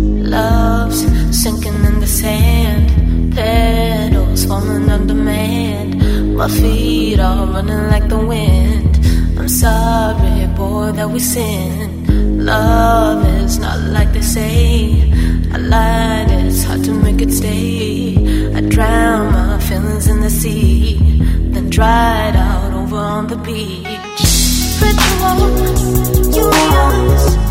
Love's sinking in the sand, petals falling on demand. My feet are running like the wind. I'm sorry, boy, that we sinned. Love is not like they say. I lied, it's hard to make it stay. I drown my feelings in the sea, then dried out over on the beach. Ritual, you and yours.